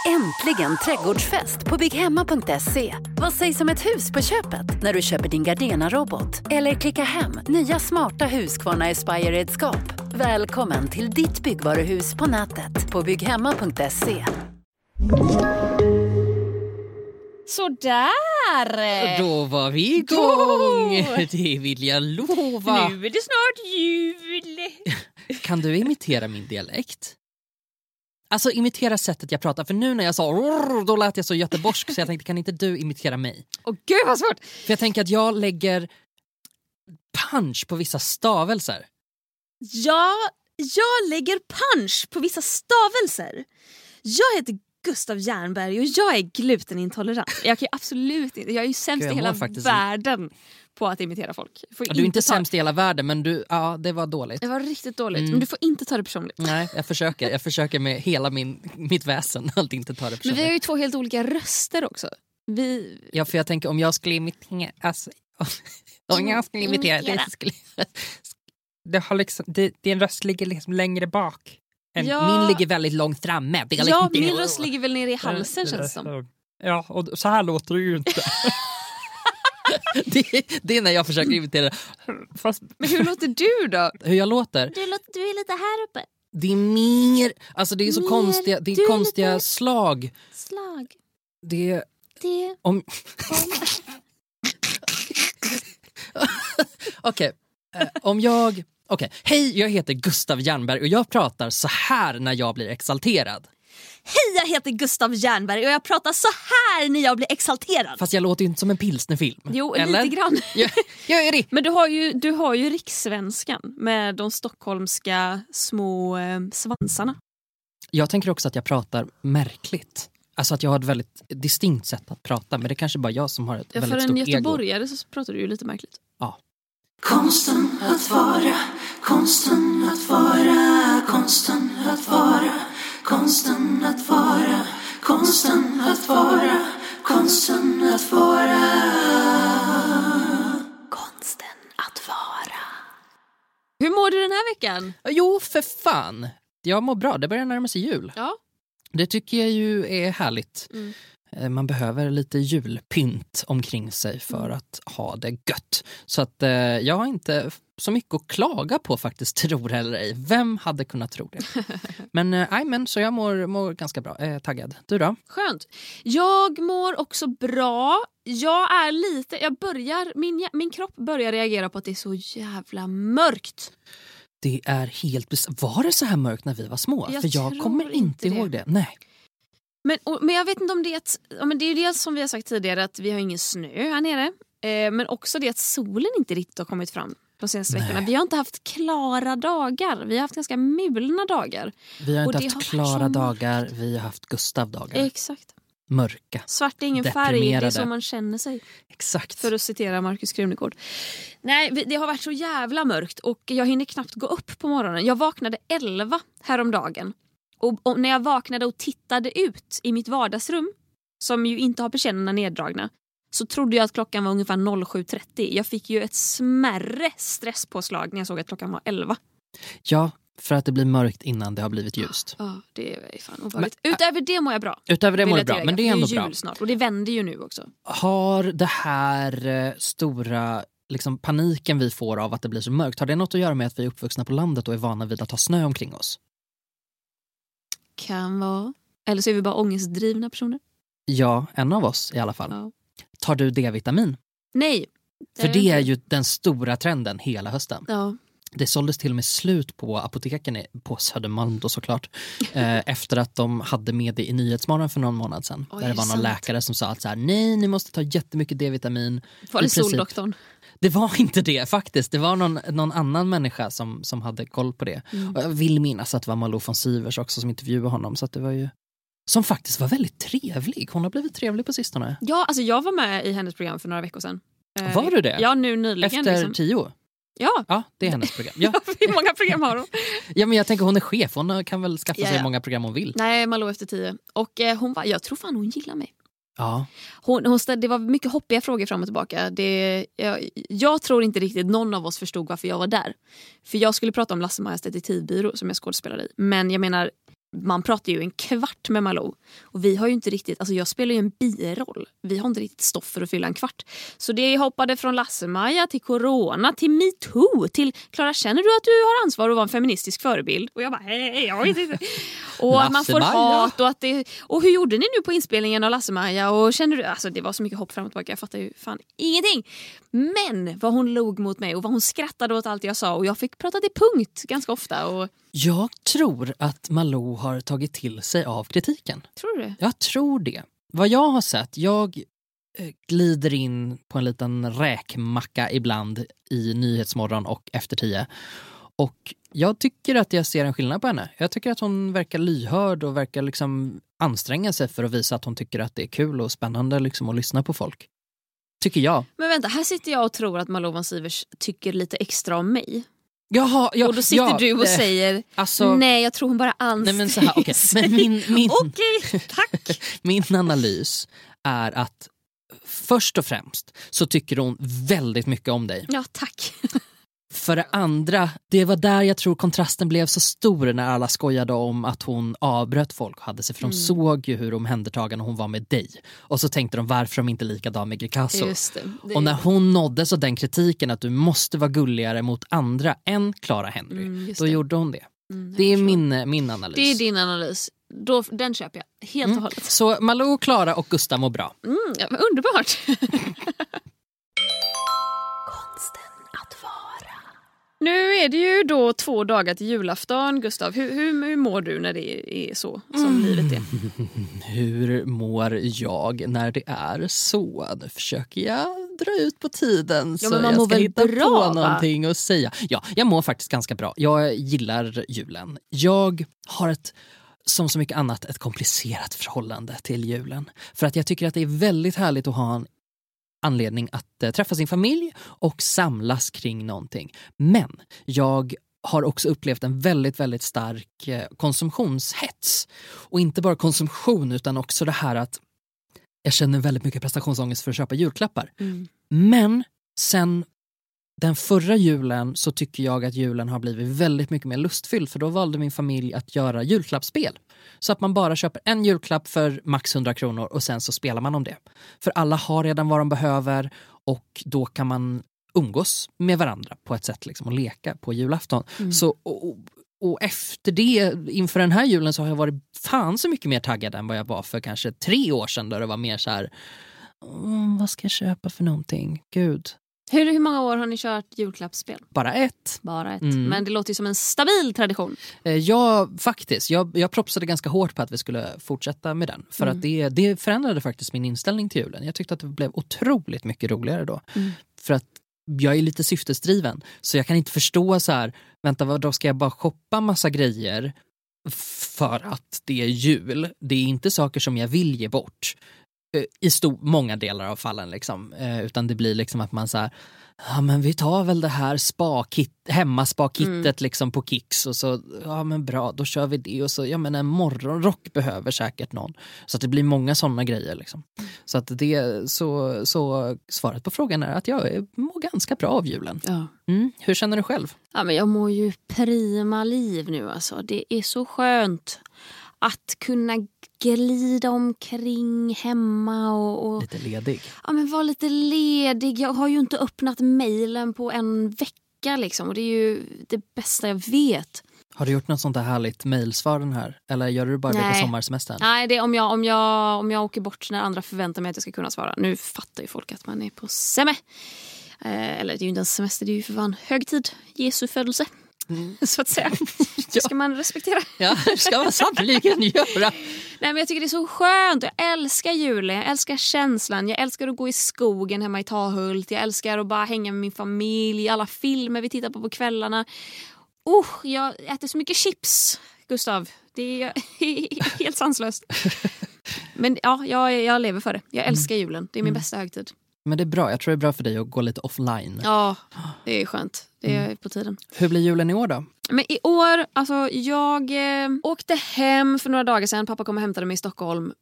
Äntligen trädgårdsfest på bygghemma.se. Vad sägs om ett hus på köpet när du köper din Gardena-robot? Eller klicka hem nya smarta Husqvarna Aspire-redskap. Välkommen till ditt byggvaruhus på nätet på bygghemma.se. Sådär! Då var vi igång! Det vill jag lova. Nu är det snart jul. Kan du imitera min dialekt? Alltså imitera sättet jag pratar. För nu när jag sa då lät jag så göteborgsk. Så jag tänkte, kan inte du imitera mig? Åh gud vad svårt. För jag tänker att jag lägger punch på vissa stavelser. Ja, jag lägger punch på vissa stavelser. Jag heter Gustav Jernberg och jag är glutenintolerant. Jag kan ju absolut inte. Jag är ju sämst i hela världen på att imitera folk. Du är inte sämst i hela världen, men det var dåligt. Det var riktigt dåligt, men du får inte ta det personligt. Nej, jag försöker med hela mitt väsen att inte ta det personligt. Men vi har ju två helt olika röster också. Ja, för jag tänker om jag skulle imitera... Alltså, om jag skulle imitera... Din röst ligger liksom längre bak. Min ligger väldigt långt framme. Min röst ligger väl nere i halsen känns det som. Ja, och så här låter du ju inte. det är när jag försöker imitera. Men hur låter du då? Hur jag låter? Du är lite här uppe. Det är mer... Alltså det är så konstiga... Det är konstiga slag. Slag? Det... Okej. Hej, jag heter Gustav Jernberg och jag pratar så här när jag blir exalterad. Hej, jag heter Gustav Jernberg och jag pratar så här när jag blir exalterad. Fast jag låter ju inte som en pilsnerfilm. Jo, eller? Lite grann. Jag är det. Men du har ju rikssvenskan med de stockholmska små svansarna. Jag tänker också att jag pratar märkligt. Alltså att jag har ett väldigt distinkt sätt att prata. Men det är kanske bara jag som har ett väldigt stort ego. För en göteborgare så pratar du ju lite märkligt. Ja. Konsten att vara, konsten att vara, konsten att vara, konsten att vara, konsten att vara, konsten att vara, konsten att vara. Hur mår du den här veckan? Jo, för fan. Jag mår bra, det börjar närma sig jul. Ja. Det tycker jag ju är härligt. Man behöver lite julpynt omkring sig för att ha det gött. Så att jag har inte så mycket att klaga på faktiskt, tror eller ej. Vem hade kunnat tro det? Men så jag mår ganska bra. Taggad. Du då? Skönt. Jag mår också bra. Jag är lite... Min kropp börjar reagera på att det är så jävla mörkt. Det är helt... Var det så här mörkt när vi var små? För jag kommer inte ihåg det. Nej. Men jag vet inte om det är att... Men det är ju det som vi har sagt tidigare, att vi har ingen snö här nere. Men också det att solen inte riktigt har kommit fram de senaste veckorna. Vi har inte haft klara dagar. Vi har haft ganska mulna dagar. Vi har inte haft klara dagar. Vi har haft Gustav-dagar. Exakt. Mörka. Svart är ingen färg, det är så man känner sig. Exakt. För att citera Markus Krunegård. Nej, det har varit så jävla mörkt och jag hinner knappt gå upp på morgonen. Jag vaknade 11 häromdagen. Och när jag vaknade och tittade ut i mitt vardagsrum, som ju inte har persiennerna neddragna, så trodde jag att klockan var ungefär 07.30. Jag fick ju ett smärre stresspåslag när jag såg att klockan var 11. Ja, för att det blir mörkt innan det har blivit ljust. Ja, det är fan obehagligt. Utöver det mår jag bra. Utöver det mår jag bra, men det är ändå bra. Det är jul snart och det vänder ju nu också. Har det här stora liksom, paniken vi får av att det blir så mörkt, har det något att göra med att vi är uppvuxna på landet och är vana vid att ha snö omkring oss? Kan vara. Eller så är vi bara ångestdrivna personer. Ja, en av oss i alla fall. Ja. Tar du D-vitamin? Nej. För det är ju den stora trenden hela hösten. Ja. Det såldes till och med slut på apoteken på Södermalm då såklart. Efter att de hade med det i Nyhetsmorgon för någon månad sedan. Där det var någon läkare som sa att så här, nej, ni måste ta jättemycket D-vitamin. Var det Soldoktorn? Det var inte det faktiskt. Det var någon annan människa som hade koll på det. Och jag vill minnas att det var Malou von Sivers också som intervjuade honom. Så att det var ju... Som faktiskt var väldigt trevlig. Hon har blivit trevlig på sistone. Ja, alltså jag var med i hennes program för några veckor sedan. Var du det? Ja, nu nyligen. Efter liksom. 10? Ja, det är hennes program. Ja. Hur många program har hon? Ja, men jag tänker hon är chef. Hon kan väl skaffa sig hur många program hon vill. Nej, Malou efter 10. Och jag tror fan hon gillar mig. Ja. Det var mycket hoppiga frågor fram och tillbaka. Jag tror inte riktigt någon av oss förstod varför jag var där. För jag skulle prata om Lasse Majas detektivbyrå som jag skådespelade i. Men jag menar, man pratar ju en kvart med Malou. Och vi har ju inte riktigt, alltså jag spelar ju en biroll. Vi har inte riktigt stoff för att fylla en kvart. Så det hoppade från Lasse-Maja till corona, till MeToo, till Klara, känner du att du har ansvar att vara en feministisk förebild? Och jag bara, hej, jag vet inte. Och att man får hat och att det, och hur gjorde ni nu på inspelningen av Lasse-Maja? Och känner du, alltså det var så mycket hopp fram och tillbaka, jag fattar ju fan ingenting. Men vad hon log mot mig och vad hon skrattade åt allt jag sa, och jag fick prata till punkt ganska ofta. Och Jag tror att Malou har tagit till sig av kritiken. tror du? Jag tror det. Vad jag har sett, jag glider in på en liten räkmacka ibland i Nyhetsmorgon och Efter 10. Och jag tycker att jag ser en skillnad på henne. Jag tycker att hon verkar lyhörd och verkar liksom anstränga sig för att visa att hon tycker att det är kul och spännande liksom att lyssna på folk. Tycker jag. Men vänta, här sitter jag och tror att Malou von Sivers tycker lite extra om mig. Jaha, ja, Och då sitter du och säger, alltså, nej jag tror hon bara anstränger nej, men så här, okay. Men Okej, tack. min analys är att först och främst så tycker hon väldigt mycket om dig. Ja, tack. För det andra, det var där jag tror kontrasten blev så stor när alla skojade om att hon avbröt folk och hade sig. För de såg ju hur omhändertagande hon var med dig. Och så tänkte de varför de inte likadan med Greekazo. Just det. Och när hon nådde så den kritiken att du måste vara gulligare mot andra än Clara Henry, då gjorde hon det. Det är min analys. Det är din analys. Då, den köper jag helt och hållet. Så Malou, Clara och Gustav mår bra. Ja, men underbart. Nu är det ju då 2 dagar till julafton, Gustav. Hur mår du när det är så som livet är? Hur mår jag när det är så? Nu försöker jag dra ut på tiden så men man jag mår ska väl hitta bra, på någonting att säga. Ja, jag mår faktiskt ganska bra. Jag gillar julen. Jag har som så mycket annat, ett komplicerat förhållande till julen. För att jag tycker att det är väldigt härligt att ha en anledning att träffa sin familj och samlas kring någonting. Men jag har också upplevt en väldigt, väldigt stark konsumtionshets. Och inte bara konsumtion utan också det här att jag känner väldigt mycket prestationsångest för att köpa julklappar. Men sen den förra julen så tycker jag att julen har blivit väldigt mycket mer lustfylld, för då valde min familj att göra julklappsspel. Så att man bara köper en julklapp för max 100 kronor och sen så spelar man om det. För alla har redan vad de behöver och då kan man umgås med varandra på ett sätt liksom, och leka på julafton. Så, och efter det, inför den här julen så har jag varit fan så mycket mer taggad än vad jag var för kanske 3 år sedan, då det var mer så här, vad ska jag köpa för någonting? Gud. Hur många år har ni kört julklappsspel? Bara ett. Men det låter ju som en stabil tradition. Ja, faktiskt. Jag propsade ganska hårt på att vi skulle fortsätta med den. För att det förändrade faktiskt min inställning till julen. Jag tyckte att det blev otroligt mycket roligare då. För att jag är lite syftesdriven. Så jag kan inte förstå så här, vänta, då ska jag bara shoppa massa grejer för att det är jul. Det är inte saker som jag vill ge bort i många delar av fallen liksom. Utan det blir liksom att man så här, ja men vi tar väl det här hemmaspakittet liksom på Kicks och så, ja men bra, då kör vi det och så, ja men en morgonrock behöver säkert någon. Så att det blir många sådana grejer liksom. Så att det, så svaret på frågan är att jag mår ganska bra av julen. Ja. Hur känner du själv? Ja, men jag mår ju prima liv nu alltså. Det är så skönt att kunna glida omkring hemma och lite ledig. Ja, men vara lite ledig. Jag har ju inte öppnat mejlen på en vecka liksom, och det är ju det bästa jag vet. Har du gjort något sånt där härligt mejlsvar den här? Eller gör du bara det på sommarsemestern? Nej, det är om jag åker bort när andra förväntar mig att jag ska kunna svara. Nu fattar ju folk att man är på eller det är ju inte en semester, det är ju för fan högtid, Jesu födelse. Så att säga. Det ska man respektera. Ja, det ska man sannoliken göra. Nej, men jag tycker det är så skönt. Jag älskar julen, jag älskar känslan. Jag älskar att gå i skogen hemma i Tahult. Jag älskar att bara hänga med min familj. Alla filmer vi tittar på kvällarna. Jag äter så mycket chips, Gustav. Det är helt sanslöst. Men ja, jag lever för det. Jag älskar julen. Det är min bästa högtid. Men det är bra, jag tror det är bra för dig att gå lite offline. Ja, det är skönt. Det är på tiden. Hur blir julen i år då? Men i år, alltså jag åkte hem för några dagar sedan. Pappa kom och hämtade mig i Stockholm.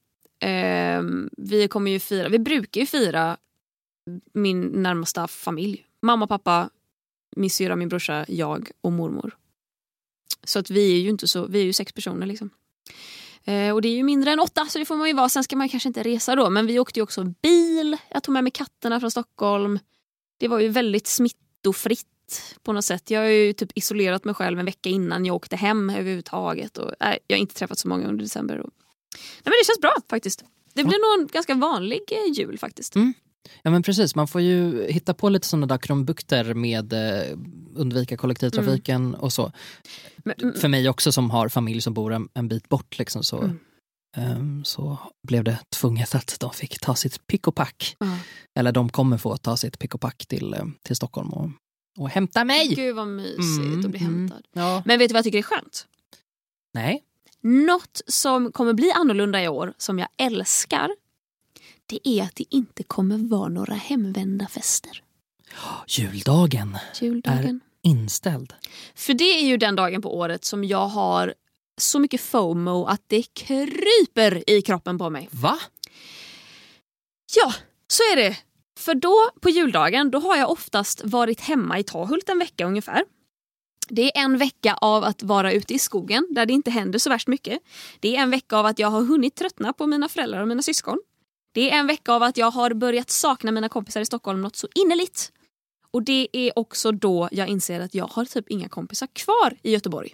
Vi brukar ju fira min närmaste familj. Mamma, pappa, min syra, min brorsa, jag och mormor. Så att vi är ju 6 personer liksom. Och det är ju mindre än 8, så det får man ju vara. Sen ska man kanske inte resa då. Men vi åkte ju också bil. Jag tog med mig katterna från Stockholm. Det var ju väldigt smittofritt på något sätt. Jag har ju typ isolerat mig själv en vecka innan jag åkte hem överhuvudtaget. Och, jag har inte träffat så många under december. Nej, men det känns bra faktiskt. Det blir nog en ganska vanlig jul faktiskt. Ja men precis, man får ju hitta på lite sådana där krumbukter med undvika kollektivtrafiken och så. För mig också som har familj som bor en bit bort liksom, så blev det tvunget att de fick ta sitt pick och pack. Eller de kommer få ta sitt pick och pack till Stockholm och hämta mig. Gud vad mysigt att bli hämtad. Ja. Men vet du vad jag tycker är skönt? Nej. Något som kommer bli annorlunda i år, som jag älskar, det är att det inte kommer vara några hemvända fester. Juldagen är inställd. För det är ju den dagen på året som jag har så mycket FOMO att det kryper i kroppen på mig. Va? Ja, så är det. För då på juldagen, då har jag oftast varit hemma i Tahult en vecka ungefär. Det är en vecka av att vara ute i skogen där det inte händer så värst mycket. Det är en vecka av att jag har hunnit tröttna på mina föräldrar och mina syskon. Det är en vecka av att jag har börjat sakna mina kompisar i Stockholm något så innerligt. Och det är också då jag inser att jag har typ inga kompisar kvar i Göteborg.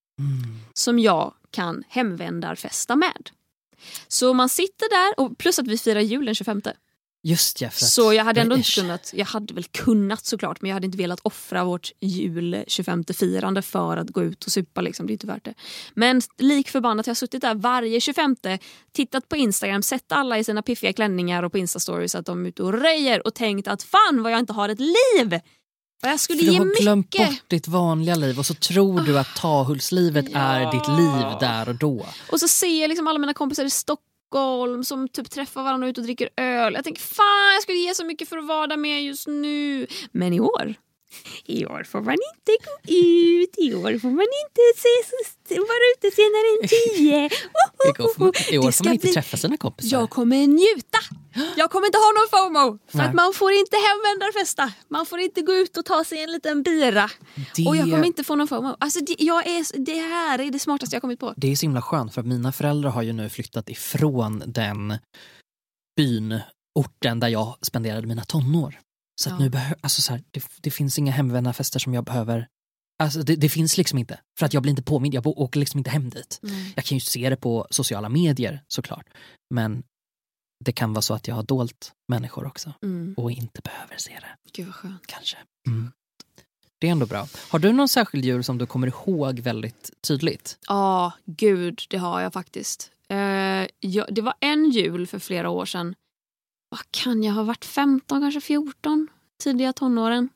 Som jag kan hemvändarfesta med. Så man sitter där, och plus att vi firar jul den 25. Just ja, så jag hade ändå inte kunnat, jag hade väl kunnat såklart, men jag hade inte velat offra vårt jul 25-firande för att gå ut och supa liksom, det är inte värt det. Men lik förbannat, jag har suttit där varje 25, tittat på Instagram, sett alla i sina piffiga klänningar och på Instastories att de är ute och röjer och tänkt att fan vad jag inte har ett liv. Och jag skulle för ge du har mycket. glömt bort ditt vanliga liv och så tror du att Tahultslivet är ditt liv där och då. Och så ser jag liksom alla mina kompisar i Stockholm som typ träffar varandra ut och dricker öl. Jag tänker fan jag skulle ge så mycket för att vara där med just nu. Men i år får man inte gå ut. I år får man inte vara ute senare än 10. I år får man inte träffa sina kompisar. Jag kommer njuta. Jag kommer inte ha någon FOMO. För att man får inte hemvändarfesta. Man får inte gå ut och ta sig en liten bira. Och jag kommer inte få någon FOMO. Alltså det här är det smartaste jag kommit på. Det är så himla skönt för att mina föräldrar har ju nu flyttat ifrån den byn, orten där jag spenderade mina tonår. Så att nu alltså så här, det finns inga hemvändarfester som jag behöver. Alltså det finns liksom inte. För att jag blir inte påmind. Jag åker liksom inte hem dit. Jag kan ju se det på sociala medier såklart. Men det kan vara så att jag har dolt människor också. Och inte behöver se det. Gud vad skönt. Kanske. Det är ändå bra. Har du någon särskild jul som du kommer ihåg väldigt tydligt? Ja, gud, det har jag faktiskt. Det var en jul för flera år sedan. Vad kan jag ha varit? 15, kanske 14? Tidiga tonåren.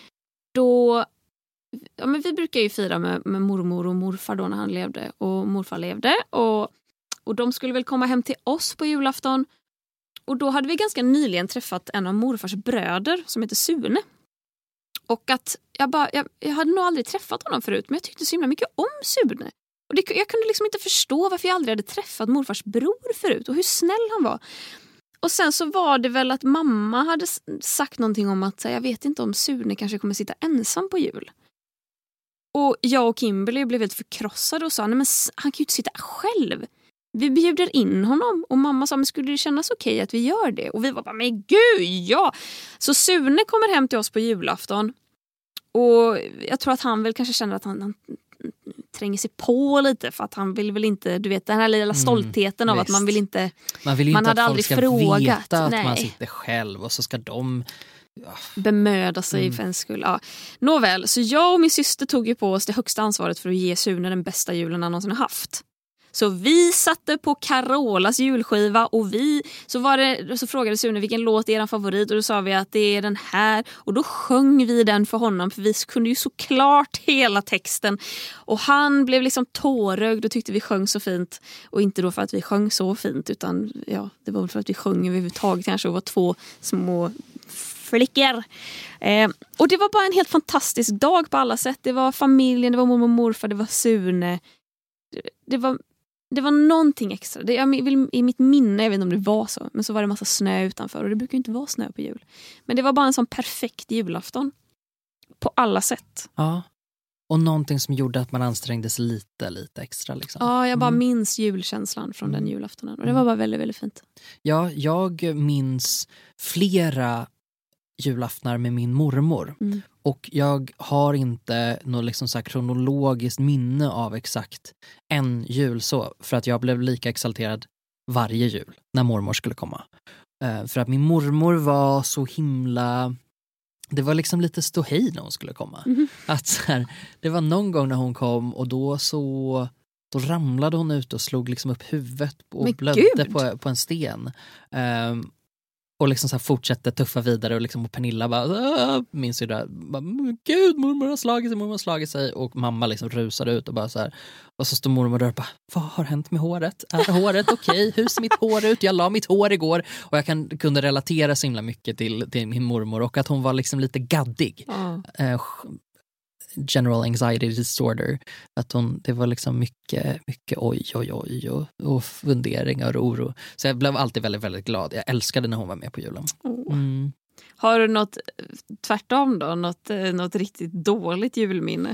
Då... Ja, men vi brukar ju fira med mormor och morfar då när han levde. Och morfar levde. Och de skulle väl komma hem till oss på julafton. Och då hade vi ganska nyligen träffat en av morfars bröder som heter Sune. Och att jag hade nog aldrig träffat honom förut, men jag tyckte så himla mycket om Sune. Och jag kunde liksom inte förstå varför jag aldrig hade träffat morfars bror förut och hur snäll han var. Och sen så var det väl att mamma hade sagt någonting om att jag vet inte om Sune kanske kommer sitta ensam på jul. Och jag och Kimberly blev helt förkrossade och sa nej men han kan ju inte sitta själv. Vi bjuder in honom. Och mamma sa men skulle det kännas okej att vi gör det? Och vi var bara men gud ja! Så Sune kommer hem till oss på julafton. Och jag tror att han väl kanske känner att han tränger sig på lite för att han vill väl inte, du vet den här lilla stoltheten av att man vill inte man hade att aldrig folk ska frågat veta att man sitter själv och så ska de bemöda sig för en skull. Ja. Nåväl, så jag och min syster tog ju på oss det högsta ansvaret för att ge Sune den bästa julen han någonsin har haft. Så vi satte på Carolas julskiva och så frågade Sune vilken låt är er favorit och då sa vi att det är den här och då sjöng vi den för honom för vi kunde ju såklart hela texten och han blev liksom tårögd och tyckte vi sjöng så fint och inte då för att vi sjöng så fint utan ja, det var för att vi sjöng överhuvudtaget kanske och var två små flickor. Och det var bara en helt fantastisk dag på alla sätt. Det var familjen, det var mormor och morfar, det var Sune. Det var någonting extra. I mitt minne, jag vet inte om det var så, men så var det massa snö utanför och det brukar ju inte vara snö på jul. Men det var bara en sån perfekt julafton. På alla sätt. Ja. Och någonting som gjorde att man ansträngde sig lite extra. Liksom. Ja, jag bara minns julkänslan från den julaftonen. Och det var bara väldigt, väldigt fint. Ja, jag minns flera julaftnar med min mormor. Och jag har inte något liksom så här kronologiskt minne av exakt en jul så. För att jag blev lika exalterad varje jul när mormor skulle komma. För att min mormor var så himla... Det var liksom lite ståhej när hon skulle komma. Att så här, det var någon gång när hon kom och då ramlade hon ut och slog liksom upp huvudet och blödde på en sten. Och liksom så här fortsatte tuffa vidare och liksom och Pernilla bara min syrra bara, gud, mormor har slagit sig och mamma liksom rusade ut och bara så här, och så står mormor där och bara, vad har hänt med håret? Är håret okej? Hur ser mitt hår ut? Jag la mitt hår igår och jag kunde relatera så himla mycket till min mormor och att hon var liksom lite gaddig. General anxiety disorder, att det var liksom mycket oj och funderingar och oro. Så jag blev alltid väldigt, väldigt glad. Jag älskade när hon var med på julen. Har du något tvärtom då? Något riktigt dåligt julminne?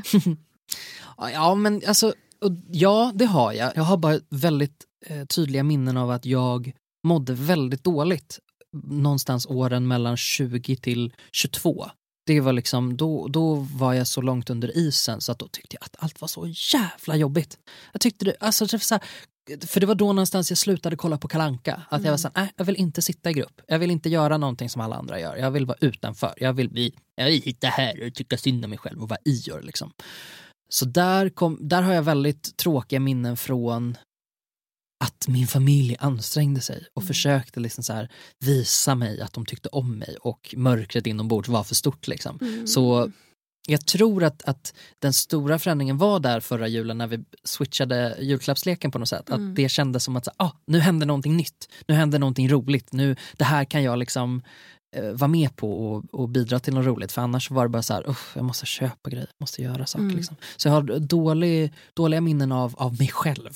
Ja, men alltså, ja, det har jag. Jag har bara väldigt tydliga minnen av att jag mådde väldigt dåligt någonstans åren mellan 20 till 22. Det var liksom, då var jag så långt under isen så att då tyckte jag att allt var så jävla jobbigt. Jag tyckte det, alltså så här, för det var då någonstans jag slutade kolla på Kalle Anka. Att jag var så här, jag vill inte sitta i grupp. Jag vill inte göra någonting som alla andra gör. Jag vill vara utanför. Jag vill hitta här och tycka synd om mig själv och vad i gör liksom. Så där har jag väldigt tråkiga minnen från att min familj ansträngde sig och försökte liksom så här visa mig att de tyckte om mig och mörkret inombords var för stort liksom. Så jag tror att den stora förändringen var där förra julen när vi switchade julklappsleken på något sätt. Att det kändes som att nu händer någonting nytt. Nu händer någonting roligt. Det här kan jag liksom vara med på och bidra till något roligt. För annars var det bara så här, jag måste köpa grejer, måste göra saker liksom. Så jag har dåliga minnen av mig själv.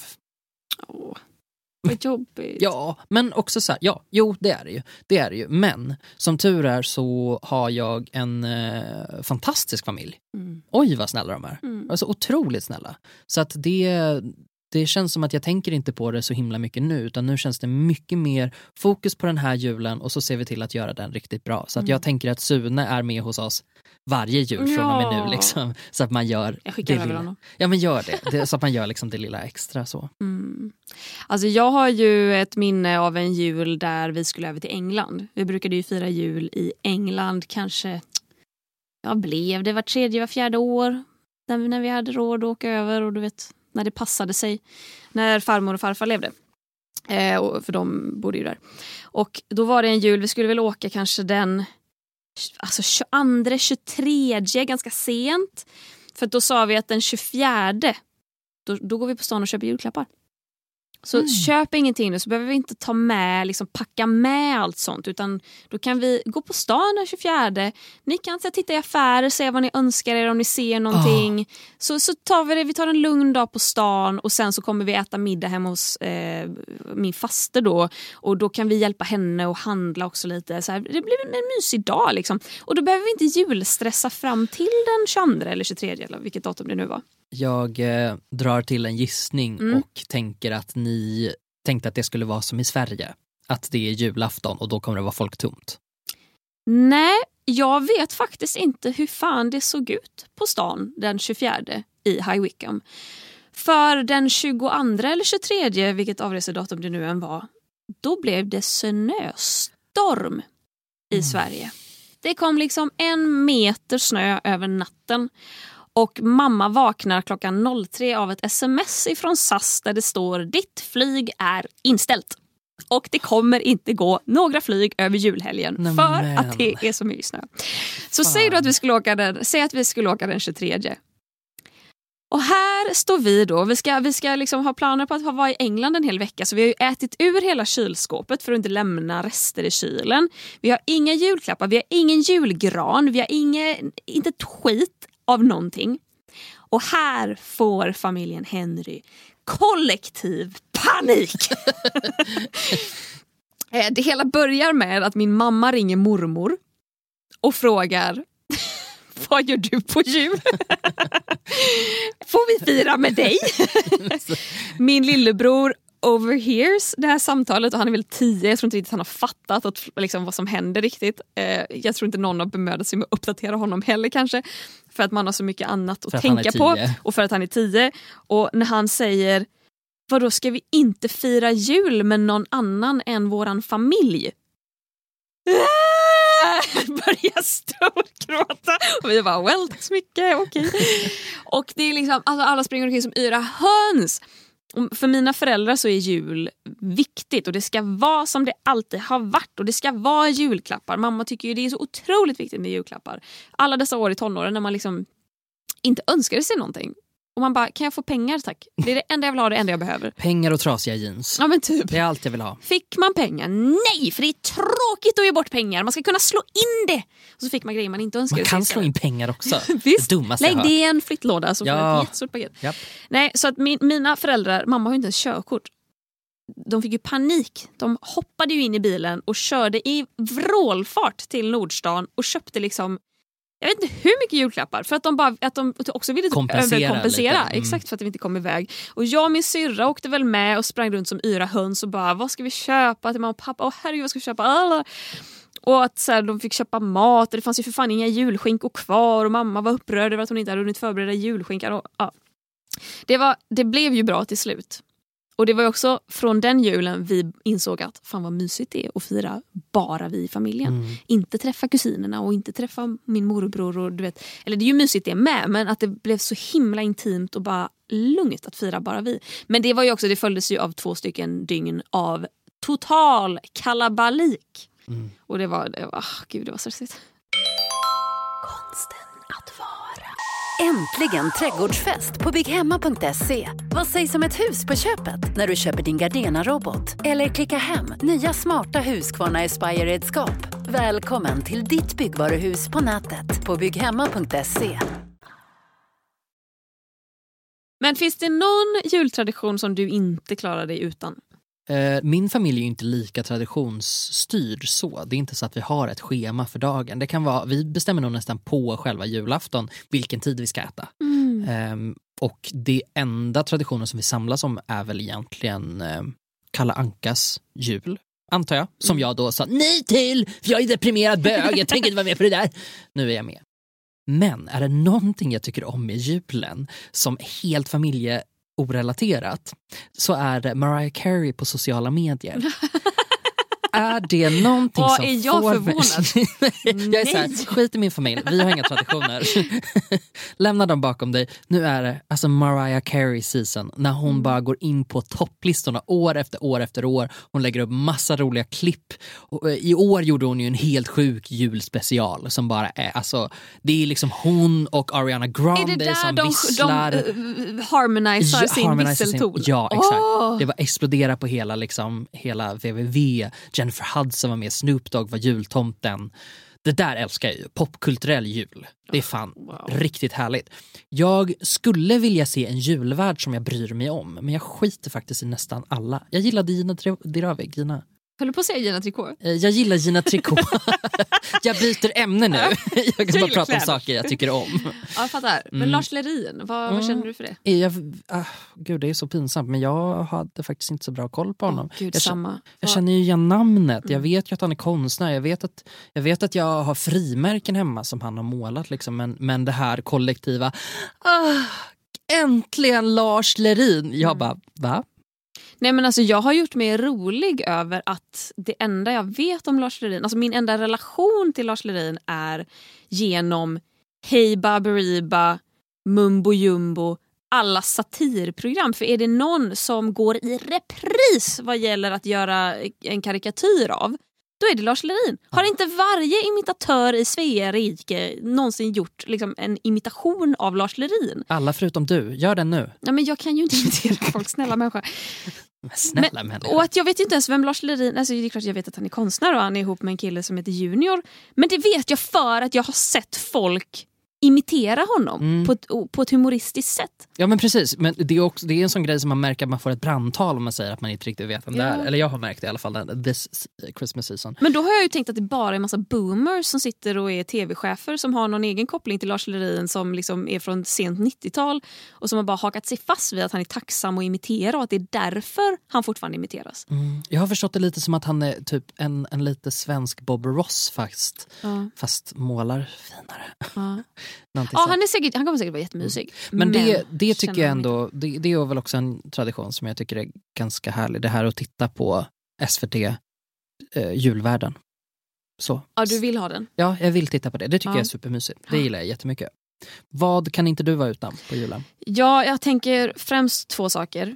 Vad jobbigt. Ja, men också så här, det är det ju. Men som tur är så har jag en fantastisk familj. Oj, vad snälla de är. Alltså otroligt snälla. Så att det känns som att jag tänker inte på det så himla mycket nu, utan nu känns det mycket mer fokus på den här julen och så ser vi till att göra den riktigt bra. Så att jag tänker att Sune är med hos oss varje jul från och med nu liksom, så att man gör jag skickar över honom. Ja, men gör det så att man gör liksom det lilla extra så. Alltså jag har ju ett minne av en jul där vi skulle över till England. Vi brukade ju fira jul i England kanske det var 3-4 år när vi hade råd att åka över och du vet när det passade sig, när farmor och farfar levde. För de bodde ju där. Och då var det en jul, vi skulle väl åka kanske den 22, 23, ganska sent. För då sa vi att den 24, då går vi på stan och köper julklappar. Så köp ingenting nu, så behöver vi inte packa med allt sånt, utan då kan vi gå på stan den 24. Ni kan titta i affärer, se vad ni önskar er om ni ser någonting. Så tar vi tar en lugn dag på stan och sen så kommer vi äta middag hemma hos min faster då, och då kan vi hjälpa henne och handla också lite. Så här, det blir en mysig dag liksom. Och då behöver vi inte julstressa fram till den 22 eller 23 eller vilket datum det nu var. Jag drar till en gissning och tänker att ni tänkte att det skulle vara som i Sverige. Att det är julafton och då kommer det vara folktomt. Nej, jag vet faktiskt inte hur fan det såg ut på stan den 24 i High Wycombe. För den 22 eller 23, vilket avresedatum det nu än var, då blev det snöstorm i Sverige. Det kom liksom 1 meter snö över natten. Och mamma vaknar klockan 03 av ett sms ifrån SAS där det står: ditt flyg är inställt. Och det kommer inte gå några flyg över julhelgen för att det är så mycket snö. Så säg då att vi skulle åka den 23. Och här står vi då. Vi ska liksom ha planer på att vara i England en hel vecka. Så vi har ju ätit ur hela kylskåpet för att inte lämna rester i kylen. Vi har inga julklappar, vi har ingen julgran, vi har inte ett skit av någonting. Och här får familjen Henry kollektiv panik. Det hela börjar med att min mamma ringer mormor och frågar vad gör du på jul? Får vi fira med dig? Min lillebror overhears det här samtalet och han är väl 10. Jag tror inte riktigt han har fattat att, liksom, vad som händer riktigt. Jag tror inte någon har bemödat sig med att uppdatera honom heller kanske. För att man har så mycket annat att tänka på. Och för att han är 10. Och när han säger, vadå ska vi inte fira jul med någon annan än våran familj? Börjar storgråta och vi bara, well, tack så mycket, okej. Och det är liksom, alltså, alla springer omkring som yra höns. Och för mina föräldrar så är jul viktigt och det ska vara som det alltid har varit och det ska vara julklappar. Mamma tycker ju det är så otroligt viktigt med julklappar. Alla dessa år i tonåren när man liksom inte önskade sig någonting. Och man bara, kan jag få pengar tack? Det är det enda jag vill ha, det enda jag behöver. Pengar och trasiga jeans. Ja men typ. Det är allt jag vill ha. Fick man pengar? Nej, för det är tråkigt att ge bort pengar. Man ska kunna slå in det. Och så fick man grejer man inte önskade. Man kan slå in pengar också. Visst, det dummaste lägg det i en flyttlåda så får du ett jättestort paket. Japp. Nej, så att mina föräldrar, mamma har ju inte ens körkort. De fick ju panik. De hoppade ju in i bilen och körde i vrålfart till Nordstan och köpte liksom, jag vet inte hur mycket julklappar för att de också ville överkompensera exakt för att de inte kom iväg. Och jag och min syrra åkte väl med och sprang runt som yra höns och bara, vad ska vi köpa till mamma och pappa? Herregud, vad ska vi köpa? Alla. Och att så här, de fick köpa mat och det fanns ju för fan inga julskinkor kvar och mamma var upprörd över att hon inte hade hunnit förbereda julskinkar och ja. Det blev ju bra till slut. Och det var ju också från den julen vi insåg att fan vad mysigt det är att fira bara vi i familjen. Inte träffa kusinerna och inte träffa min morbror och du vet, eller det är ju mysigt det med, men att det blev så himla intimt och bara lugnt att fira bara vi. Men det var ju också, det följdes ju av 2 stycken dygn av total kalabalik. Och det var gud, det var så stressigt. Konsten att vara. Äntligen trädgårdsfest på bygghemma.se. Vad sägs om ett hus på köpet när du köper din Gardena-robot? Eller klicka hem nya smarta Husqvarna Aspire-redskap. Välkommen till ditt byggvaruhus på nätet på bygghemma.se. Men finns det någon jultradition som du inte klarar dig utan? Min familj är ju inte lika traditionsstyrd så. Det är inte så att vi har ett schema för dagen. Det kan vara, vi bestämmer nog nästan på själva julafton vilken tid vi ska äta. Och det enda traditionen som vi samlas om är väl egentligen Kalle Ankas jul, antar jag. Som jag då sa nej till, för jag är deprimerad bög, jag tänker inte vara med på det där. Nu är jag med. Men är det någonting jag tycker om med julen som helt familjeorelaterat så är det Mariah Carey på sociala medier. Är det någonting som är jag får förvånad? Jag är så här, skit i min familj, vi har inga traditioner. Lämna dem bakom dig. Nu är det alltså Mariah Carey season när hon bara går in på topplistorna år efter år efter år. Hon lägger upp massa roliga klipp. Och i år gjorde hon ju en helt sjuk julspecial som bara är, alltså det är liksom hon och Ariana Grande som visslar. De harmonisar sin visselton. Ja, exakt. Det var explodera på hela www. Jennifer Hudson var med, Snoop Dogg var jultomten. Det där älskar jag ju, popkulturell jul. Det är fan riktigt härligt. Jag skulle vilja se en julvärld som jag bryr mig om, men jag skiter faktiskt i nästan alla. Jag gillar Gina Dirawi, Gina. Höll du på att säga Gina Tricot? Jag gillar Gina Tricot. Jag byter ämne nu. Jag kan bara prata om saker jag tycker om. Ja, jag fattar. Men Lars Lerin, vad känner du för det? Gud, det är så pinsamt. Men jag hade faktiskt inte så bra koll på honom. Jag känner ju igen namnet. Jag vet ju att han är konstnär. Jag vet att jag har frimärken hemma som han har målat. Liksom. Men det här kollektiva... äntligen Lars Lerin. Jag bara, va? Nej men alltså jag har gjort mig rolig över att det enda jag vet om Lars Lerin, alltså min enda relation till Lars Lerin är genom Hej Baberiba, Mumbo Jumbo, alla satirprogram. För är det någon som går i repris vad gäller att göra en karikatyr av, då är det Lars Lerin. Har inte varje imitatör i Svea rike någonsin gjort liksom en imitation av Lars Lerin? Alla förutom du, gör den nu. Ja, men jag kan ju inte imitera folk, snälla människa. Snälla människa. Och att jag vet ju inte ens vem Lars Lerin, alltså det är klart jag vet att han är konstnär och han är ihop med en kille som heter Junior. Men det vet jag för att jag har sett folk imitera honom på ett humoristiskt sätt. Ja men precis, men det är en sån grej som man märker att man får ett brandtal om man säger att man inte riktigt vet vem det är. Eller jag har märkt det i alla fall this Christmas season. Men då har jag ju tänkt att det bara är en massa boomers som sitter och är tv-chefer som har någon egen koppling till Lars Lerin som liksom är från sent 90-tal och som har bara hakat sig fast vid att han är tacksam att imitera och att det är därför han fortfarande imiteras. Jag har förstått det lite som att han är typ en lite svensk Bob Ross fast målar finare. Han kommer säkert vara jättemysig. Men det tycker jag ändå, det är väl också en tradition som jag tycker är ganska härlig. Det här att titta på SVT julvärden. Så. Ja, du vill ha den? Ja, jag vill titta på det. Det tycker jag är supermysigt. Det gillar jag jättemycket. Vad kan inte du vara utan på julen? Ja, jag tänker främst 2 saker.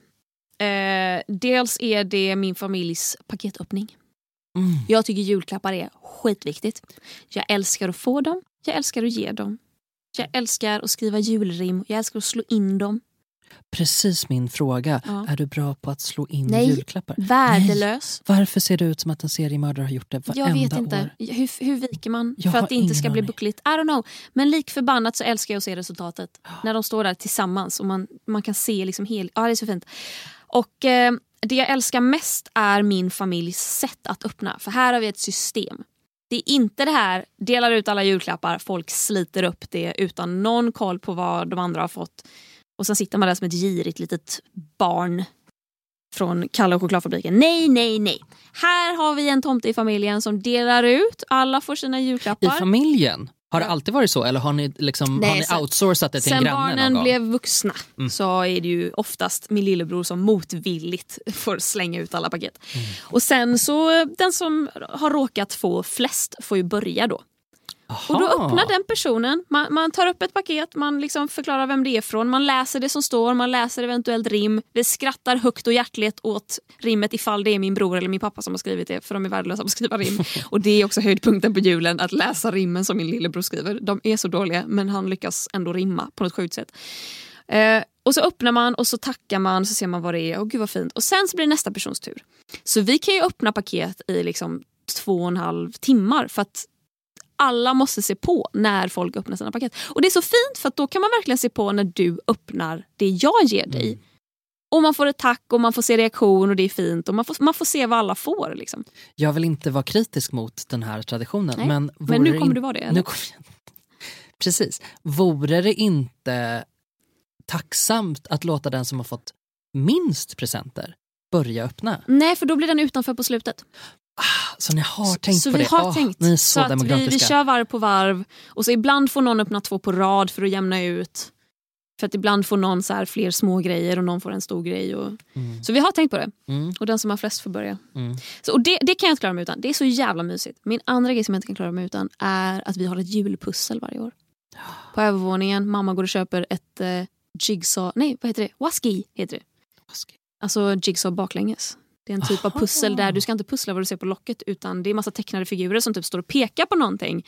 Dels är det min familjs paketöppning. Jag tycker julklappar är skitviktigt. Jag älskar att få dem. Jag älskar att ge dem. Jag älskar att skriva julrim. Jag älskar att slå in dem. Precis min fråga. Ja. Är du bra på att slå in julklappar? Värdelös. Nej. Varför ser det ut som att en seriemördare har gjort det varenda år? Jag vet inte. Hur viker man för att det inte ska bli buckligt? I don't know. Men lik förbannat så älskar jag att se resultatet. När de står där tillsammans och man kan se liksom det är så fint. Och det jag älskar mest är min familjs sätt att öppna. För här har vi ett system. Det är inte det här, delar ut alla julklappar, folk sliter upp det utan någon koll på vad de andra har fått. Och sen sitter man där som ett girigt litet barn från Kalle och chokladfabriken. Nej. Här har vi en tomte i familjen som delar ut, alla får sina julklappar. I familjen? Har det alltid varit så? Eller har ni, har ni outsourcat det till en granne? Sen barnen blev vuxna så är det ju oftast min lillebror som motvilligt får slänga ut alla paket. Och sen så den som har råkat få flest får ju börja då. Aha. Och då öppnar den personen, man tar upp ett paket, man liksom förklarar vem det är från, man läser det som står, man läser eventuellt rim, det skrattar högt och hjärtligt åt rimmet ifall det är min bror eller min pappa som har skrivit det, för de är värdelösa på att skriva rim. Och det är också höjdpunkten på julen, att läsa rimmen som min lillebror skriver. De är så dåliga, men han lyckas ändå rimma på något sjukt sätt. Och så öppnar man och så tackar man, så ser man vad det är, och gud vad fint. Och sen så blir det nästa persons tur. Så vi kan ju öppna paket i liksom 2,5 timmar för att alla måste se på när folk öppnar sina paket. Och det är så fint för att då kan man verkligen se på när du öppnar det jag ger dig. Och man får ett tack och man får se reaktion och det är fint. Och man får se vad alla får. Liksom. Jag vill inte vara kritisk mot den här traditionen. Nej, men nu kommer du vara det. Eller? Precis. Vore det inte tacksamt att låta den som har fått minst presenter börja öppna? Nej, för då blir den utanför på slutet. Så ni har tänkt så på vi det? Har tänkt. Ni är så att vi kör varv på varv. Och så ibland får någon öppna 2 på rad för att jämna ut. För att ibland får någon så här fler små grejer och någon får en stor grej. Så vi har tänkt på det. Och den som har flest får börja. Så, och det kan jag inte klara mig utan. Det är så jävla mysigt. Min andra grej som jag inte kan klara mig utan är att vi har ett julpussel varje år. På övervåningen. Mamma går och köper ett jigsaw. Nej, vad heter det? Waski heter det. Alltså jigsaw baklänges. Det är en typ av pussel där du ska inte pussla vad du ser på locket utan det är massa tecknade figurer som typ står och pekar på någonting.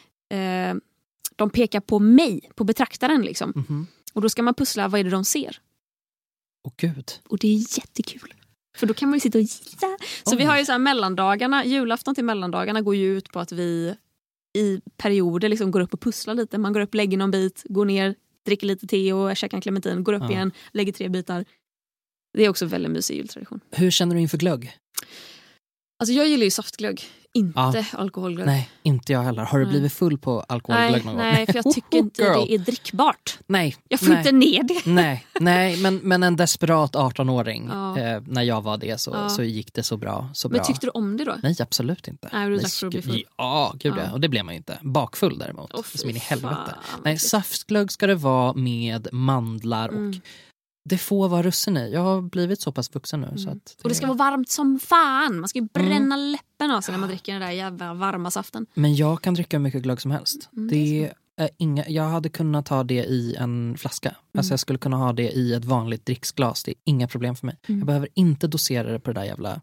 De pekar på mig, på betraktaren liksom. Och då ska man pussla, vad är det de ser? Gud. Och det är jättekul. För då kan man ju sitta och gissa. Så vi har ju så här mellandagarna, julafton till mellandagarna går ju ut på att vi i perioder liksom går upp och pusslar lite. Man går upp, lägger någon bit, går ner, dricker lite te och käkar en clementin, går upp igen, lägger 3 bitar. Det är också väldigt mysig jultradition. Hur känner du inför glögg? Alltså jag gillar ju saftglögg, inte alkoholglögg. Nej, inte jag heller. Har du blivit full på alkoholglögg någon gång? Nej, för jag tycker inte det är drickbart. Nej. Jag får inte ner det. Nej, men en desperat 18-åring, när jag var det så gick det så bra. Men tyckte du om det då? Nej, absolut inte. Nej, du drack för att bli full? Ja, gud ja. Och det blev man ju inte. Bakfull däremot. Som in i helvete. Nej, saftglögg ska det vara med mandlar och det får vara russin i. Jag har blivit så pass vuxen nu. Så att och det ska vara varmt som fan. Man ska ju bränna läppen av sig när man dricker den där jävla varma saften. Men jag kan dricka mycket glögg som helst. Det är jag hade kunnat ta det i en flaska. Alltså jag skulle kunna ha det i ett vanligt dricksglas. Det är inga problem för mig. Jag behöver inte dosera det på det där jävla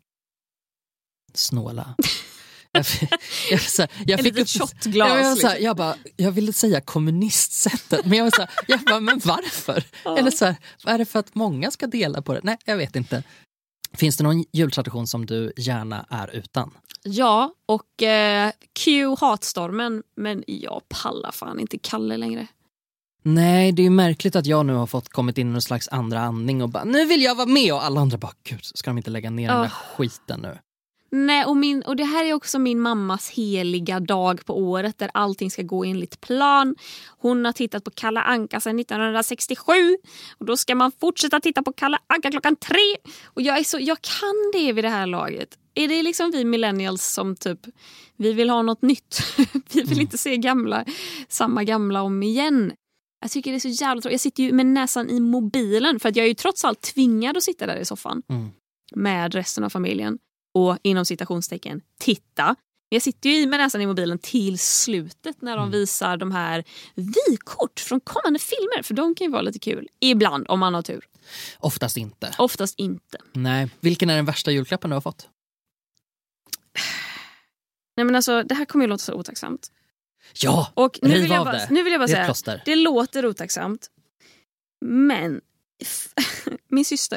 snåla. Jag fick ett shotglas. Jag ville säga kommunistsättet, men jag bara, men varför? Eller så här, är det för att många ska dela på det? Nej, jag vet inte. Finns det någon jultradition som du gärna är utan? Ja, och Q hatstormen, men jag pallar fan inte Kalle längre. Nej, det är ju märkligt att jag nu har fått kommit in i någon slags andra andning och bara, nu vill jag vara med, och alla andra bara, gud, ska de inte lägga ner den där skiten nu? Nej, och det här är också min mammas heliga dag på året där allting ska gå enligt plan. Hon har tittat på Kalle Anka sedan 1967 och då ska man fortsätta titta på Kalle Anka 3. Och jag kan det vid det här laget. Är det liksom vi millennials som typ, vi vill ha något nytt. Vi vill inte se samma gamla om igen. Jag tycker det är så jävla tråkigt. Jag sitter ju med näsan i mobilen för att jag är ju trots allt tvingad att sitta där i soffan med resten av familjen. Och inom citationstecken, titta. Jag sitter ju med näsan i mobilen till slutet när de visar de här vykort från kommande filmer. För de kan ju vara lite kul. Ibland, om man har tur. Oftast inte. Oftast inte. Nej. Vilken är den värsta julklappen du har fått? Nej men alltså, det här kommer ju låta så otacksamt. Ja, och nu vill jag bara säga, plåster. Det låter otacksamt. Men min syster...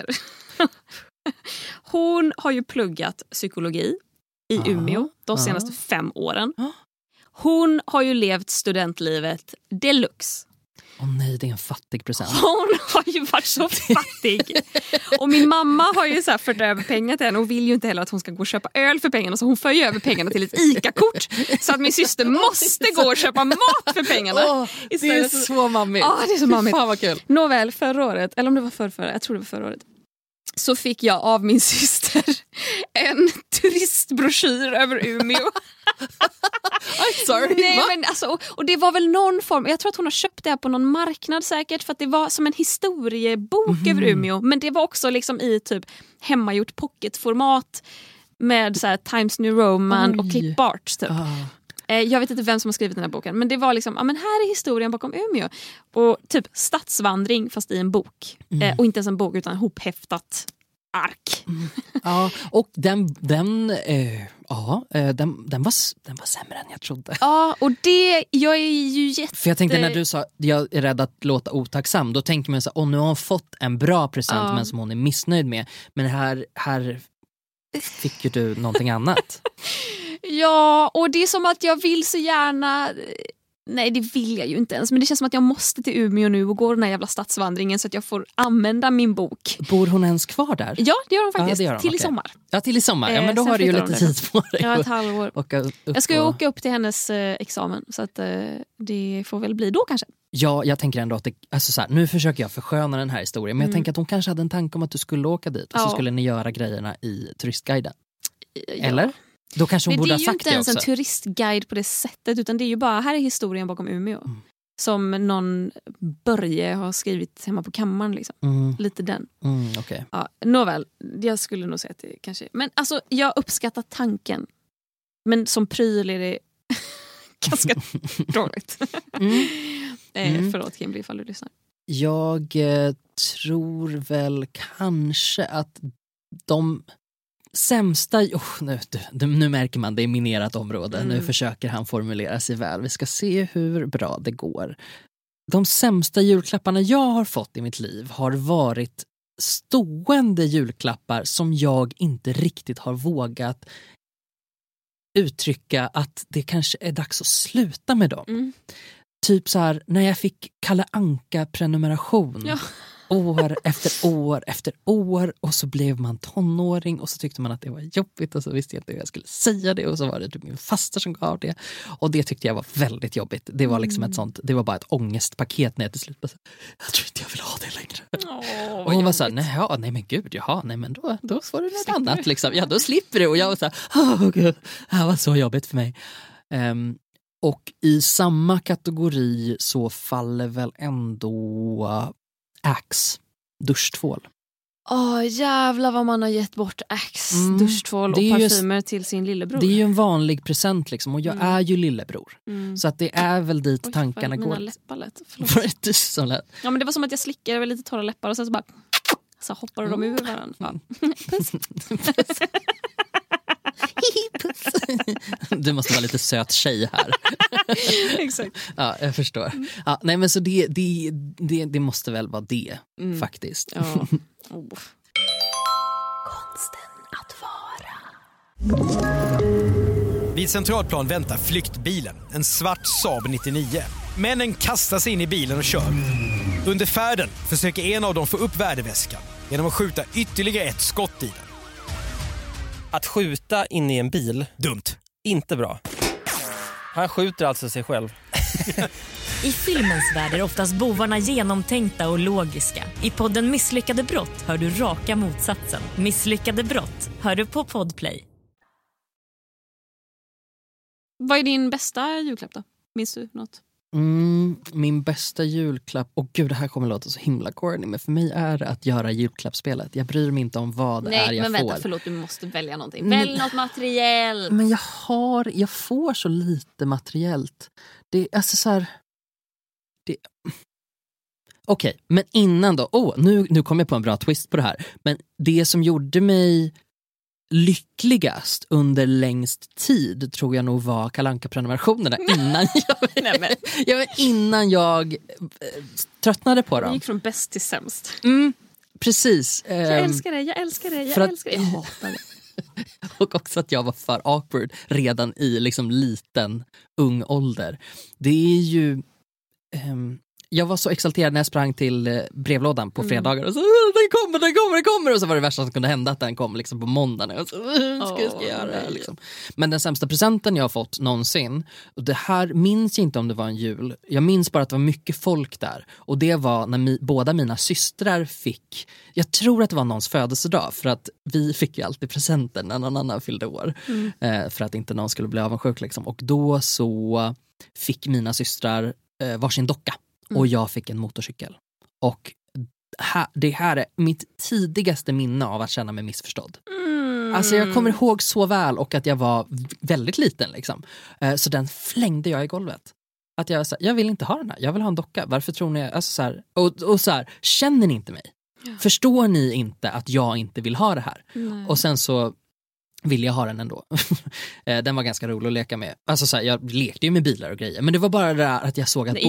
Hon har ju pluggat psykologi i Umeå de senaste 5 åren. Hon har ju levt studentlivet deluxe. Nej, det är en fattig present. Hon har ju varit så fattig. Och min mamma har ju så här fört över pengar till henne och vill ju inte heller att hon ska gå och köpa öl för pengarna. Så hon för ju över pengarna till ett ICA-kort. Så att min syster måste gå och köpa mat för pengarna. Det är så mammigt. Det är så mammigt. Fan vad kul. Nåväl, förra året, eller om det var förra, jag tror det var förra året. Så fick jag av min syster en turistbroschyr över Umeå. I'm sorry. Nej, men alltså, och det var väl någon form, jag tror att hon har köpt det här på någon marknad säkert, för att det var som en historiebok över Umeå. Men det var också liksom i typ hemmagjort pocketformat med så här Times New Roman och clip art typ. Jag vet inte vem som har skrivit den här boken, men det var liksom, men här är historien bakom Umeå. Och typ stadsvandring fast i en bok. Och inte ens en bok utan hophäftat ark. Ja, och den var sämre än jag trodde. Ja, och jag är ju För jag tänkte när du sa jag är rädd att låta otacksam, då tänker man så här, nu har hon fått en bra present men som hon är missnöjd med. Men här fick ju du någonting annat. Ja, och det är som att jag vill så gärna... Nej, det vill jag ju inte ens. Men det känns som att jag måste till Umeå nu och gå den här jävla stadsvandringen så att jag får använda min bok. Bor hon ens kvar där? Ja, det gör hon faktiskt. Ja, det gör hon. Till i sommar. Ja, till i sommar. Ja, men då har du ju lite tid på dig. Ja, ett halvår. Jag ska ju åka upp till hennes examen. Så att det får väl bli då kanske. Ja, jag tänker ändå att nu försöker jag försköna den här historien. Men jag tänker att hon kanske hade en tanke om att du skulle åka dit. Och så skulle ni göra grejerna i turistguiden. Eller? Då kanske hon borde ha sagt det också. Det är ju inte ens en turistguide på det sättet, utan det är ju bara, här är historien bakom Umeå. Som någon Börje har skrivit hemma på kammaren liksom. Lite den. Okay. Ja, nåväl, jag skulle nog säga att det kanske... Men alltså, jag uppskattar tanken. Men som pryl är det ganska dåligt. Förlåt Kimberly ifall du lyssnar. Jag tror väl kanske att de... sämsta, nu märker man det är minerat område. Nu försöker han formulera sig väl. Vi ska se hur bra det går. De sämsta julklapparna jag har fått i mitt liv har varit stående julklappar som jag inte riktigt har vågat uttrycka att det kanske är dags att sluta med dem. Typ så här, när jag fick Kalle Anka prenumeration. Ja. År efter år efter år, och så blev man tonåring och så tyckte man att det var jobbigt och så visste jag inte hur jag skulle säga det, och så var det typ min faster som gav det, och det tyckte jag var väldigt jobbigt. Det var liksom ett sånt, det var bara ett ångestpaket när jag till slut bara, jag tror inte jag vill ha det längre. Och hon var så här, nej men gud, nej men då får du något annat liksom. Ja, då slipper du. Och jag var så här, gud, det här var så jobbigt för mig. Och i samma kategori så faller väl ändå Axe duschtvål. Jävlar vad man har gett bort Axe duschtvål och parfymer till sin lillebror. Det är ju en vanlig present liksom, och jag är ju lillebror. Så att det är väl dit tankarna går. Mina läppar lätt. Ja, men det var som att jag slickade väl lite torra läppar och sen så bara så hoppade de ur varandra. Puss. Du måste vara lite söt tjej här. Exakt. Ja, jag förstår. Ja, nej men så det måste väl vara det faktiskt. Ja. Konsten att vara. Vid Centralplan väntar flyktbilen, en svart Saab 99. Männen kastar sig in i bilen och kör. Under färden försöker en av dem få upp värdeväskan genom att skjuta ytterligare ett skott i den. Att skjuta in i en bil, Dumt. inte bra. Han skjuter alltså sig själv. I filmens värld är oftast bovarna genomtänkta och logiska. I podden Misslyckade brott hör du raka motsatsen. Misslyckade brott hör du på Podplay. Vad är din bästa julklapp då? Minns du något? Min bästa julklapp, och gud, det här kommer låta så himla corny, men för mig är det att göra julklappsspelet. Jag bryr mig inte om vad det är jag får. Nej, men vänta, förlåt, du måste välja någonting. Välj något materiellt. Men jag får så lite materiellt. Det är alltså så här... Okej, men innan då, nu kom jag på en bra twist på det här. Men det som gjorde mig lyckligast under längst tid tror jag nog var Kalle Anka-prenumerationerna innan jag tröttnade på dem. Det gick från bäst till sämst. Precis. Jag älskar det, jag älskar det. Jag hatar det. Och också att jag var för awkward redan i liksom liten, ung ålder. Det är ju... jag var så exalterad när jag sprang till brevlådan på fredagar och så den kommer och så var det värsta som kunde hända att den kom liksom på måndagen och så ska jag göra det liksom. Men den sämsta presenten jag har fått någonsin, och det här minns jag inte om det var en jul, jag minns bara att det var mycket folk där, och det var när båda mina systrar fick, jag tror att det var någons födelsedag, för att vi fick ju alltid presenten när någon annan fyllde år för att inte någon skulle bli avundsjuk liksom. Och då så fick mina systrar varsin docka. Och jag fick en motorcykel. Och det här är mitt tidigaste minne av att känna mig missförstådd. Alltså jag kommer ihåg så väl, och att jag var väldigt liten liksom. Så den flängde jag i golvet. Att jag vill inte ha den här, jag vill ha en docka. Varför tror ni, alltså så här, och så här, känner ni inte mig? Förstår ni inte att jag inte vill ha det här? Nej. Och sen så vill jag ha den ändå. Den var ganska rolig att leka med. Alltså så här, jag lekte ju med bilar och grejer, men det var bara det där att jag såg att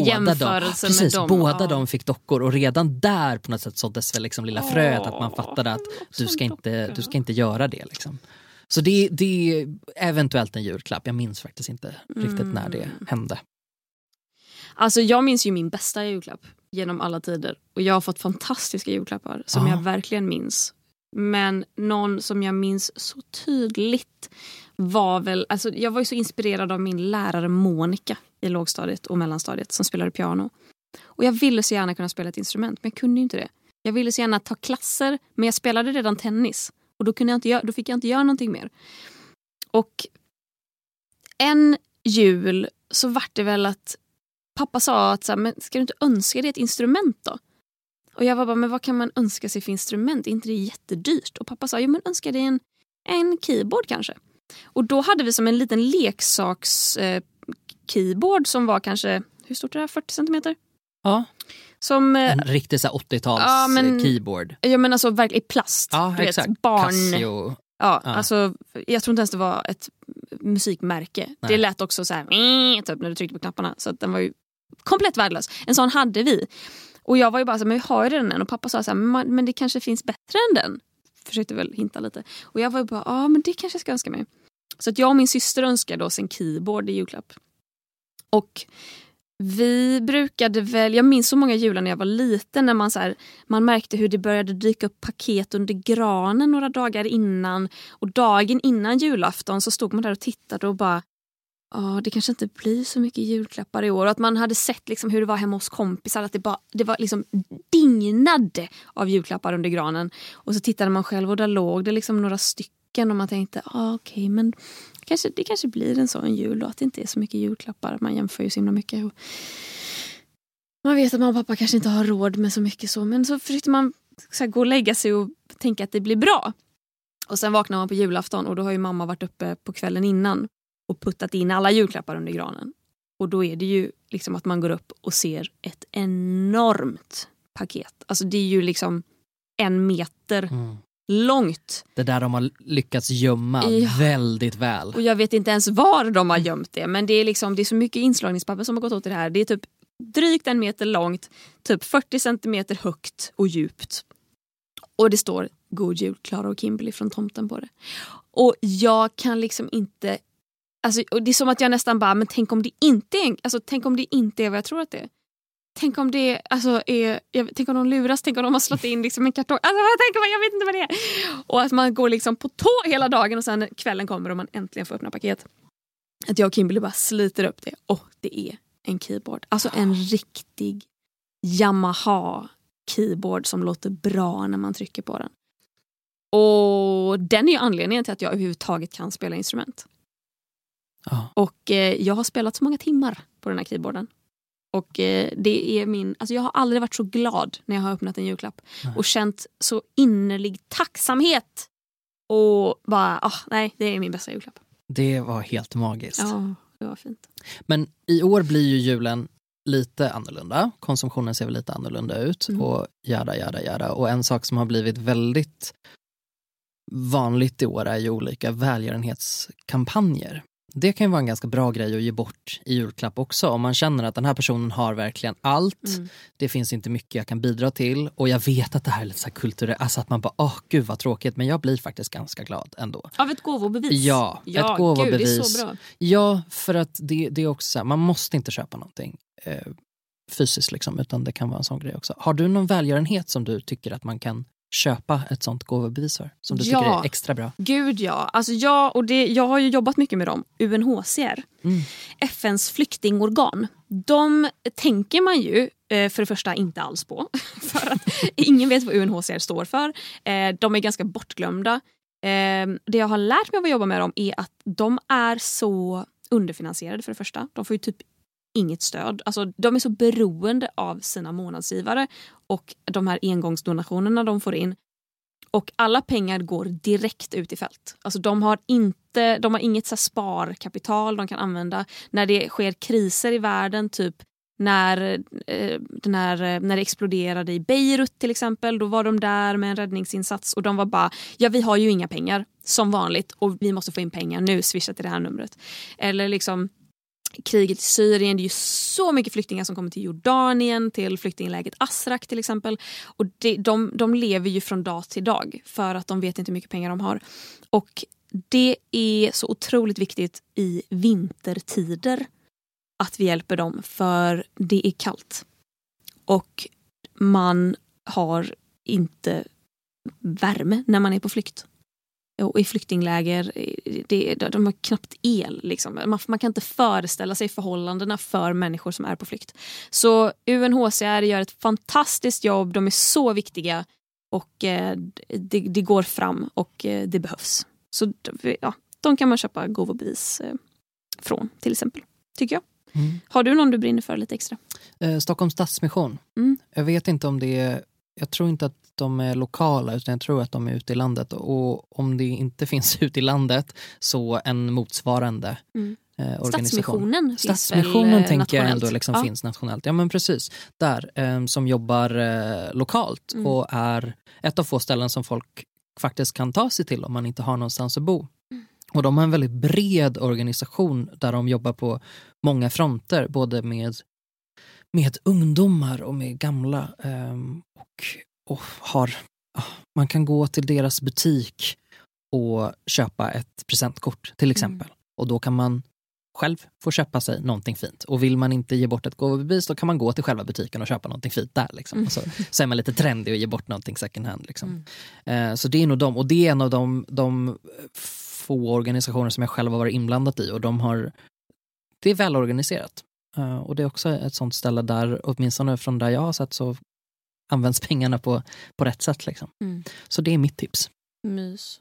båda de fick dockor, och redan där på något sätt såddes väl liksom lilla fröet att man fattade att du ska inte göra det liksom. Så det är eventuellt en julklapp. Jag minns faktiskt inte riktigt när det hände. Alltså jag minns ju min bästa julklapp genom alla tider, och jag har fått fantastiska julklappar som jag verkligen minns. Men någon som jag minns så tydligt var väl, alltså jag var ju så inspirerad av min lärare Monica i lågstadiet och mellanstadiet som spelade piano. Och jag ville så gärna kunna spela ett instrument, men jag kunde ju inte det. Jag ville så gärna ta klasser, men jag spelade redan tennis. Och då fick jag inte göra någonting mer. Och en jul så var det väl att pappa sa att så här, men ska du inte önska dig ett instrument då? Och jag var bara, men vad kan man önska sig för instrument? Är inte det jättedyrt? Och pappa sa, jo men önska dig en keyboard kanske. Och då hade vi som en liten leksaks keyboard som var kanske, hur stort är det här? 40 centimeter? Ja. Som, en riktig 80-tals keyboard. Ja men alltså verkligen i plast. Ja, exakt. Casio. Ja, alltså jag tror inte ens det var ett musikmärke. Nej. Det lät också så här typ när du tryckte på knapparna. Så att den var ju komplett värdelös. En sån hade vi. Och jag var ju bara så här, men vi har ju redan den. Och pappa sa så här, men det kanske finns bättre än den. Försökte väl hinta lite. Och jag var ju bara, men det kanske jag ska önska mig. Så att jag och min syster önskade oss en keyboard i julklapp. Och vi brukade väl, jag minns så många jular när jag var liten, när man märkte hur det började dyka upp paket under granen några dagar innan. Och dagen innan julafton så stod man där och tittade och bara, det kanske inte blir så mycket julklappar i år. Och att man hade sett liksom hur det var hemma hos kompisar, att det var liksom dignade av julklappar under granen. Och så tittade man själv och där låg det liksom några stycken, och man tänkte, okej, men det kanske blir en sån jul då, att det inte är så mycket julklappar. Man jämför ju så himla mycket. Och man vet att mamma och pappa kanske inte har råd med så mycket så, men så försökte man så här, gå och lägga sig och tänka att det blir bra. Och sen vaknar man på julafton, och då har ju mamma varit uppe på kvällen innan och puttat in alla julklappar under granen. Och då är det ju liksom att man går upp och ser ett enormt paket. Alltså det är ju liksom 1 meter långt. Det där de har lyckats gömma väldigt väl. Och jag vet inte ens var de har gömt det. Men det är så mycket inslagningspapper som har gått åt i det här. Det är typ drygt 1 meter långt, typ 40 centimeter högt och djupt. Och det står God jul, Clara och Kimberly från tomten på det. Och jag kan liksom inte... Alltså, och det är som att jag nästan bara, men tänk om det inte är, alltså, tänk om det inte är vad jag tror att det är. Tänk om det alltså, tänk om de luras, tänk om de har slått in liksom en kartong. Alltså, jag vet inte vad det är. Och att man går liksom på tå hela dagen och sen kvällen kommer och man äntligen får öppna paket. Att jag och Kimberly bara sliter upp det. Och det är en keyboard. Alltså en riktig Yamaha keyboard som låter bra när man trycker på den. Och den är ju anledningen till att jag överhuvudtaget kan spela instrument. Och jag har spelat så många timmar på den här keyboarden. Och det är alltså jag har aldrig varit så glad när jag har öppnat en julklapp. Och känt så innerlig tacksamhet. Och bara, nej, det är min bästa julklapp. Det var helt magiskt. Ja, det var fint. Men i år blir ju julen lite annorlunda. Konsumtionen ser väl lite annorlunda ut. Och jada. Och en sak som har blivit väldigt vanligt i år är ju olika välgörenhetskampanjer. Det kan ju vara en ganska bra grej att ge bort i julklapp också. Om man känner att den här personen har verkligen allt. Det finns inte mycket jag kan bidra till. Och jag vet att det här är lite så här kulturellt. Alltså att man bara, gud vad tråkigt. Men jag blir faktiskt ganska glad ändå. Av ett gåvobevis? Ja, ett gåvobevis. Gud, det är så bra. Ja, för att det är också så här, man måste inte köpa någonting fysiskt liksom. Utan det kan vara en sån grej också. Har du någon välgörenhet som du tycker att man kan köpa ett sånt gåvobevis för, som du tycker är extra bra? Gud ja. Alltså jag har ju jobbat mycket med dem. UNHCR. FNs flyktingorgan. De tänker man ju för det första inte alls på. För att ingen vet vad UNHCR står för. De är ganska bortglömda. Det jag har lärt mig av att jobba med dem är att de är så underfinansierade för det första. De får ju typ inget stöd. Alltså, de är så beroende av sina månadsgivare och de här engångsdonationerna de får in. Och alla pengar går direkt ut i fält. Alltså, de har inget så här sparkapital de kan använda när det sker kriser i världen, typ när det exploderade i Beirut till exempel. Då var de där med en räddningsinsats och de var bara, vi har ju inga pengar som vanligt och vi måste få in pengar nu, swisha till det här numret. Eller liksom kriget i Syrien, det är ju så mycket flyktingar som kommer till Jordanien, till flyktingläget Asrak till exempel. Och de lever ju från dag till dag för att de vet inte hur mycket pengar de har. Och det är så otroligt viktigt i vintertider att vi hjälper dem, för det är kallt. Och man har inte värme när man är på flykt. Och i flyktingläger, de har knappt el. Liksom. Man kan inte föreställa sig förhållandena för människor som är på flykt. Så UNHCR gör ett fantastiskt jobb. De är så viktiga. Och det går fram och det behövs. Så de kan man köpa gåvobevis från till exempel, tycker jag. Har du någon du brinner för lite extra? Stockholms Stadsmission. Jag vet inte om det är... Jag tror inte att de är lokala, utan jag tror att de är ute i landet. Och om det inte finns ute i landet, så en motsvarande organisation. Stadsmissionen tänker jag ändå liksom finns nationellt. Ja, men precis. Där, som jobbar lokalt och är ett av få ställen som folk faktiskt kan ta sig till om man inte har någonstans att bo. Och de har en väldigt bred organisation där de jobbar på många fronter, både med ungdomar och med gamla, och man kan gå till deras butik och köpa ett presentkort till exempel. Och då kan man själv få köpa sig någonting fint. Och vill man inte ge bort ett gåvobevis, då kan man gå till själva butiken och köpa någonting fint där. Liksom. Och så är man lite trendig och ge bort någonting second hand. Liksom. Så det är nog dem. Och det är en av de få organisationer som jag själv har varit inblandat i. Och det är välorganiserat. Och det är också ett sånt ställe där, åtminstone från där jag har sett, så används pengarna på rätt sätt. Liksom. Så det är mitt tips. Mys.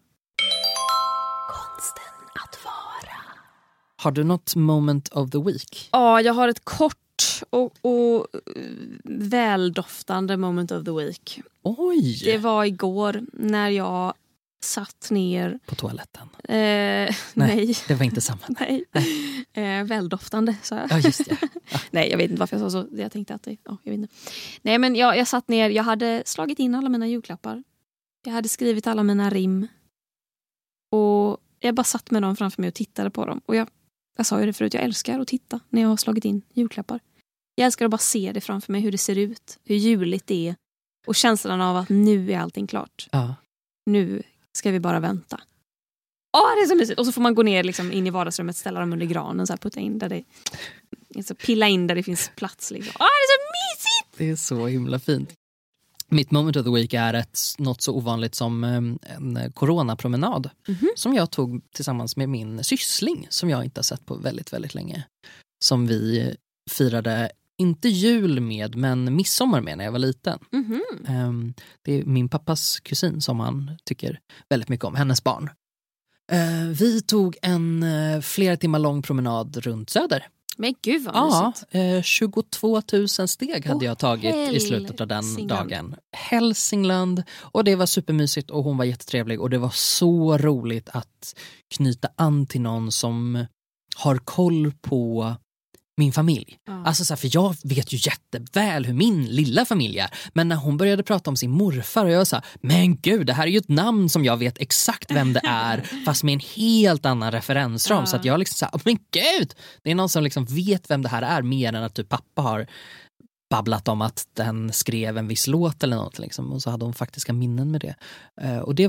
Konsten att vara. Har du något moment of the week? Ja, jag har ett kort och väldoftande moment of the week. Oj! Det var igår när jag satt ner... På toaletten? Nej. Det var inte samma. Nej. Väldoftande, sa jag. Ja, just det. Ja. Nej, jag vet inte varför jag sa så. Jag tänkte att jag vet inte. Nej, men jag satt ner. Jag hade slagit in alla mina julklappar. Jag hade skrivit alla mina rim. Och jag bara satt med dem framför mig och tittade på dem. Och jag sa ju det förut, jag älskar att titta när jag har slagit in julklappar. Jag älskar att bara se det framför mig, hur det ser ut. Hur juligt det är. Och känslan av att nu är allting klart. Ja. Nu ska vi bara vänta. det är så mysigt. Och så får man gå ner liksom in i vardagsrummet, ställa dem under granen, så här, putta in där det, alltså, pilla in där det finns plats. Liksom. Det är så mysigt! Det är så himla fint. Mitt moment of the week är något så ovanligt som en coronapromenad som jag tog tillsammans med min syssling som jag inte har sett på väldigt, väldigt länge. Som vi firade, inte jul med, men midsommar med när jag var liten. Det är min pappas kusin som han tycker väldigt mycket om, hennes barn. Vi tog en flera timmar lång promenad runt Söder. Men gud vad mysigt. 22 000 steg hade jag tagit i slutet av den dagen. Hälsingland. Och det var supermysigt och hon var jättetrevlig. Och det var så roligt att knyta an till någon som har koll på min familj. Alltså så här, för jag vet ju jätteväl hur min lilla familj är. Men när hon började prata om sin morfar och jag sa, men gud, det här är ju ett namn som jag vet exakt vem det är, fast med en helt annan referensram. Så att jag liksom sa, men gud, det är någon som liksom vet vem det här är mer än att typ pappa har babblat om att den skrev en viss låt eller något liksom. Och så hade hon faktiska minnen med det. Och det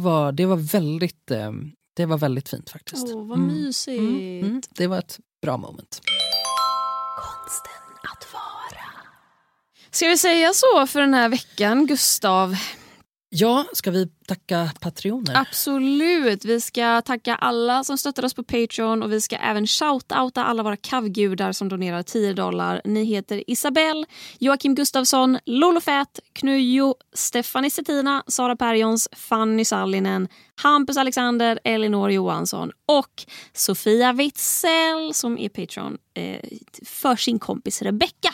var väldigt fint faktiskt. Vad mysigt. Det var ett bra moment. Konsten att vara. Ska vi säga så för den här veckan, Gustav? Ja, ska vi tacka patroner? Absolut, vi ska tacka alla som stöttar oss på Patreon och vi ska även shoutouta alla våra kavgudar som donerar $10. Ni heter Isabel, Joakim Gustafsson, Lolo Fett, Knujo, Stefanie Settina, Sara Perjons, Fanny Sallinen, Hampus Alexander, Elinor Johansson och Sofia Witzel som är Patreon för sin kompis Rebecca.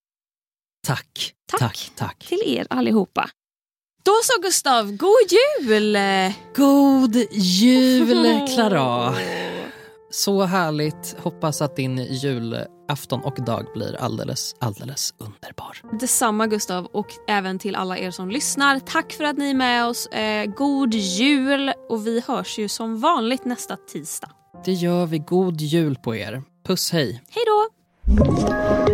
Tack till er allihopa. Då så Gustav, god jul! God jul, Clara! Så härligt. Hoppas att din julafton och dag blir alldeles, alldeles underbar. Detsamma Gustav, och även till alla er som lyssnar. Tack för att ni är med oss. God jul, och vi hörs ju som vanligt nästa tisdag. Det gör vi. God jul på er. Puss, hej. Hej då!